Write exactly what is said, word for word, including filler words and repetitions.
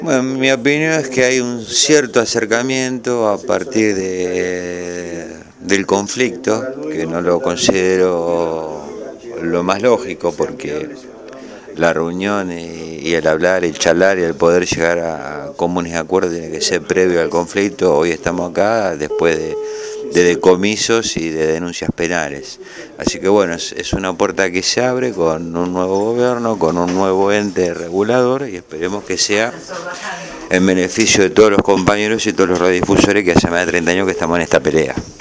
Bueno, mi opinión es que hay un cierto acercamiento a partir de, del conflicto, que no lo considero lo más lógico, porque la reunión y, y el hablar, el charlar y el poder llegar a comunes acuerdos tiene que ser previo al conflicto. Hoy estamos acá después de, de decomisos y de denuncias penales. Así que bueno, es, es una puerta que se abre con un nuevo gobierno, con un nuevo ente regulador, y esperemos que sea en beneficio de todos los compañeros y todos los radiodifusores que hace más de treinta años que estamos en esta pelea.